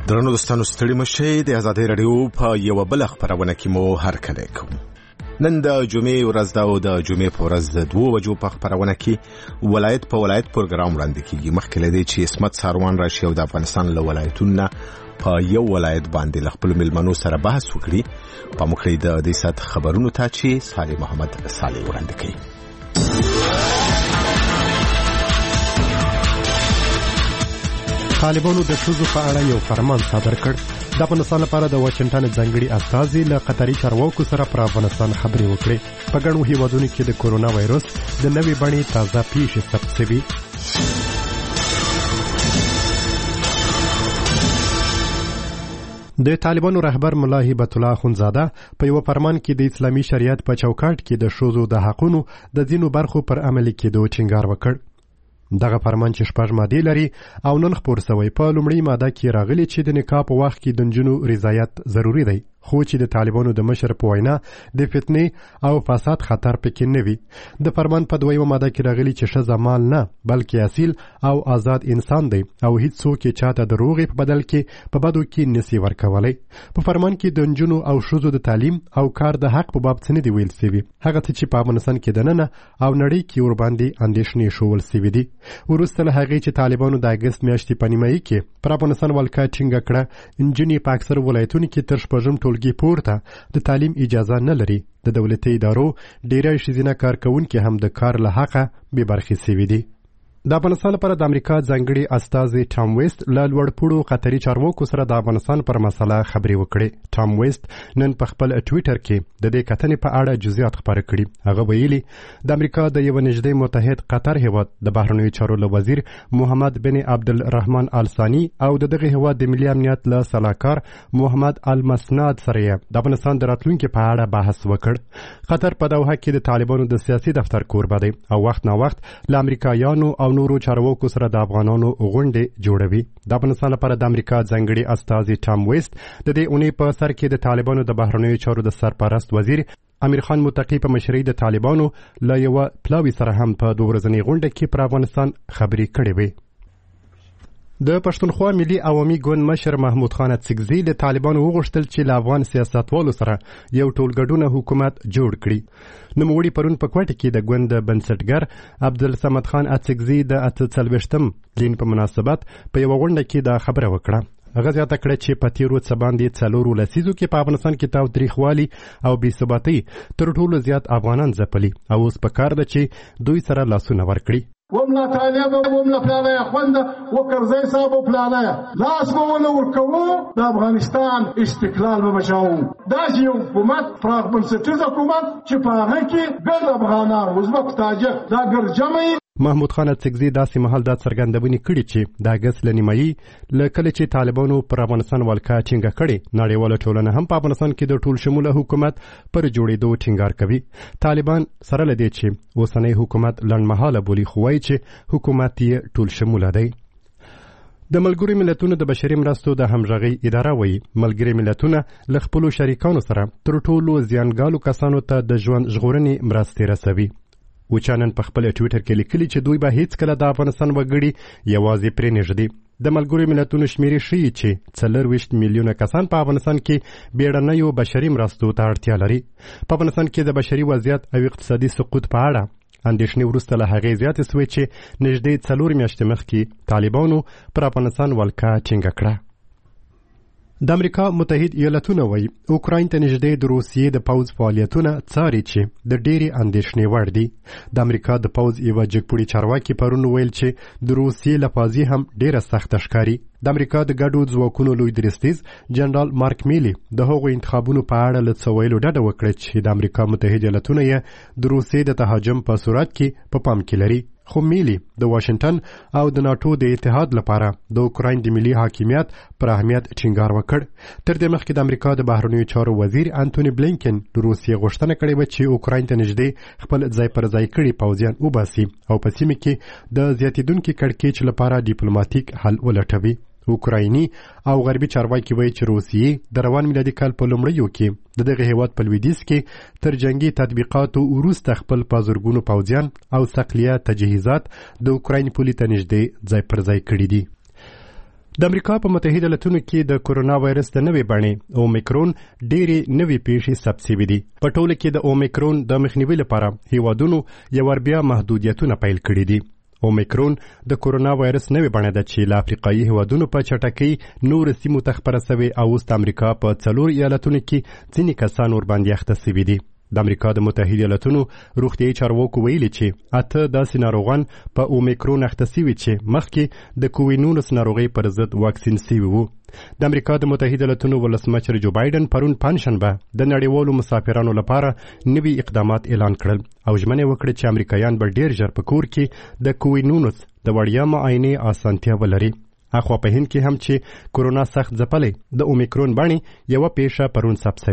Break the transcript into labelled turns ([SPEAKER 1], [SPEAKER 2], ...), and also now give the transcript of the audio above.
[SPEAKER 1] درنو دوستانو ستړي مشئ د آزادۍ رادیو په یو بل خبرونه کې مو هرکلی کوم. نن د جمعې ورځ ده او د جمعې په ورځ د 2 بجو په خبرونه کې ولایت په ولایت پروګرام وړاندې کیږي. مخکې له دې چې اسمت ساروان راشي او د افغانستان له ولایتونو په یو ولایت باندې له خپل ملمنو سره بحث وکړي، په مخکې د دې سات خبرونو ته چې صالح محمد صالح وړاندې کوي.
[SPEAKER 2] طالبانو د ښځو په اړه یو فرمان صادر کړ. د افغانستان لپاره د واشنګټن ځانګړي استازي له قطري چارواکو سره پر افغانستان خبرې وکړې. په ګڼو هیوادونو کې د کورونا وایرس د نوې بڼې تازه پیښې ثبت شوي. د طالبانو رهبر ملا هیبت الله اخوندزاده په یو فرمان کې د اسلامي شریعت په چوکاټ کې د ښځو د حقونو د ځینو برخو پر عملي کېدو ټینګار وکړ. دغه فرمان چې 6 مادې لري او نن خپور شوی په لومړۍ ماده کې راغلي چې د نکاح په وخت کې د نجونو رضایت ضروری دی، خو چې د طالبانو د مشر په وینا د فتنې او فساد خطر پکې نه وي. د فرمان په 2 ماده کې راغلي چې ښځه مال نه بلکې اصیل او آزاد انسان دی او هیڅ څوک یې چاته د روغې په بدل کې په بدو کې نسی ورکولی. په فرمان کې د نجونو او ښځو د تعلیم او کار د حق په باب څه نه دی ویل شوي، هغه څه چې په افغانستان کې دننه او نړۍ کې ورباندې اندېښنې ښوول شوي دي. وروسته له هغې چې طالبانو د اګست میاشتې په نیمایي کې پر افغانستان ولکه ټینګه کړه، نجونې په اکثر ولایتونو کې تر 6 ټولګي پورته د تعلیم اجازه نه لري. د دولتي ادارو ډیری ښځینه کارکوونکي هم د کار له حقه بې برخې شوي دي. د افغانستان لپاره د امریکا ځانګړي استازي ټام ویست له لوړپوړو قطري چارواکو سره د افغانستان پر مسله خبرې وکړې. ټام ویست نن په خپل ټویټر کې د دې کتنې په اړه جزئیات خپاره کړي. هغه ویلي د امریکا د یو نږدې متحد قطر هیواد د بهرنیو چارو له وزیر محمد بن عبدالرحمن الثاني او دغه هیواد د ملي امنیت له سلاکار محمد المسناد سره د افغانستان د راتلونکي په اړه بحث وکړ. قطر په دوحه کې د طالبانو د سیاسي دفتر کوربه دی او وخت نا وخت له امریکایانو او نورو چارواکو سره د افغانانو غونډې جوړوي. د افغانستان لپاره د امریکا ځانګړي استازي ټام ویست د دې اونۍ په سر کې د طالبانو د بهرنیو چارو د سرپرست وزیر امیر خان متقی په مشرۍ د طالبانو له یو پلاوي سره هم په 2 ورځنۍ غونډه کې پر افغانستان خبرې کړې وې. د پښتونخوا ملي عوامي ګوند مشر محمود خان اڅکزي له طالبانو وغوښتل چې له افغان سیاستوالو سره یو ټولګډونه حکومت جوړ کړي. نوموړي پرون په کوټه کې د ګوند بنسټګر عبدالصمد خان اڅکزي د 48م لین په مناسبت په یو غونډه کې دا خبره وکړه. هغه زیاته کړه چې په تیرو څه باندې 4 لسیزو کې په افغانستان کې تاوتریخوالي او بې ثباتۍ تر ټولو زیات افغانان ځپلي او اوس پکار ده چې دوی سره لاسونه ورکړي.
[SPEAKER 3] وملا طالبه وملا پلانه خونده وکرزی صاحب پلانه لاس مونه ورکوو د افغانستان استقلال به بچاو. دا یو حکومت فراغ بنسټیز حکومت چې په هغه کې ګڼ افغانان ازبک تاجک دا ګرجمه.
[SPEAKER 2] محمود خان اڅکزي داسې مهال دا څرګندونې کړي چې د اګست له نیمایي له کله چې طالبانو پر افغانستان ولکه ټینګه کړې، نړیواله ټولنه هم په افغانستان کې د ټول شموله حکومت پر جوړېدو ټینګار کوي. طالبان سره له دې چې اوسنی حکومت لنډمهاله بولي، خو وایي چې حکومت یې ټول شموله دی. د ملګرو ملتونو د بشري مرستو د همغږۍ اداره وایي ملګري ملتونه له خپلو شریکانو سره تر ټولو زیانګالو کسانو ته د ژوند ژغورنې مرستې رسوي. وچانن په خپل ټویټر کې لیکلي چې دوی به هیڅ کله د افغانستان وګړي یوازې پرې نږدي. د ملګرو ملتونو شمیرې ښیي چې 24 میلیونه کسان په افغانستان کې بیړنیو بشري مرستو ته اړتیا لري. په افغانستان کې د بشري وضعیت او اقتصادي سقوط په اړه اندېښنې وروسته له هغې زیاتې شوې چې نږدې 4 میاشتې مخکې طالبانو پر افغانستان ولکه ټینګه کړه. د امریکا متحد ایالتونه وایي اوکراین ته نږدې د روسیې د پوځ فعالیتونه څاري چې د ډېرې اندېښنې وړ دي. د امریکا د پوځ یوه جګپوړي چارواکي پرون ویل چې د روسیې لپازي هم ډېره سخته ښکاري. د امریکا د ګډو ځواکونو لوی درستیز جنرال مارک میلی د هغو انتخابونو په اړه له څه ویلو ډډه وکړه چې د امریکا متحد ایالتونه یې د روسیې د تهاجم په صورت کې په پام کې لري. خو میلی د واشنګټن او د ناتو د اتحاد لپاره د اوکراین د ملي حاکمیت پر اهمیت ټینګار وکړ. تر دې مخکې د امریکا د بهرنیو چارو وزیر انټونی بلینکن د روسیې غوښتنه کړې وه چې اوکراین ته نږدې خپل ځای پر ځای کړي پوځیان وباسي او په سیمه کې د زیاتېدونکي کړکېچ لپاره ډیپلوماټیک حل ولټوي. اوکرایني او غربي چارواکي وایي چې روسیې د روان میلادي کال په لومړیو کې د دغه هیواد په لویدیځ کې تر جنگي تطبیقاتو وروسته خپل په زرګونو پوځیان او صقلیه تجهیزات د اوکراین پولې ته نږدې ځای پر ځای کړي دي. د امریکا په متحده ایالتونو کې د کورونا وایرس د نوې بڼې اومیکرون ډېرې نوې پیښې ثبت شوي دي. په ټوله کې د اومیکرون د مخنیوي لپاره هیوادونو یو وار بیا محدودیتونه پیل کړي دي. اومیکرون د کورونا وایرس نوې بڼه ده چې له افریقایي هیوادونو په چټکۍ نورو سیمو ته خپره سوې او اوس د امریکا په 4 ایالتونو کې ځینې کسان ورباندې اخته سوي دي. د امریکا د متحده ایالتونو روغتیايي چارواکو ویلي چې 8 داسې ناروغان په اومیکرون اخته سوي چې مخکې د کووید-19 ناروغۍ پر ضد واکسین سوي وو. د امریکا د متحده ایالتونو ولسمشر جو بایدن پرون پنجشنبه د نړیوالو مسافرانو لپاره نوي اقدامات اعلان کړل او ژمنه وکړه چې امریکایان به ډیر ژر په کور کې د کووید-19 د وړیا معاینې اسانتیا ولري. اخوا په هند کې هم چې کورونا سخت ځپلی د اومیکرون بڼې یوه پیښه پرون ثبت